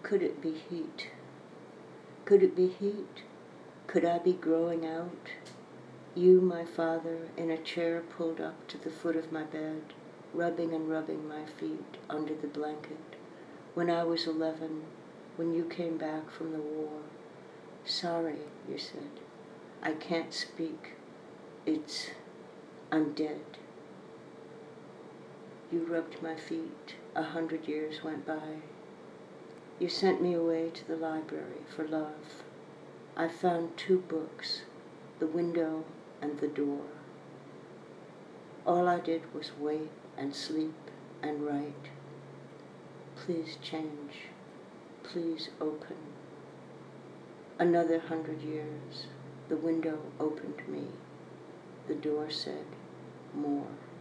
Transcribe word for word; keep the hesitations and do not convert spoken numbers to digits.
Could it be heat? Could it be heat? Could I be growing out? You, my father, in a chair pulled up to the foot of my bed, rubbing and rubbing my feet under the blanket. When I was eleven, when you came back from the war. Sorry, you said. I can't speak. It's... I'm dead. You rubbed my feet. A hundred years went by. You sent me away to the library for love. I found two books, The Window and The Door. All I did was wait and sleep and write. Please change. Please open. Another hundred years. The window opened me. The door said, more.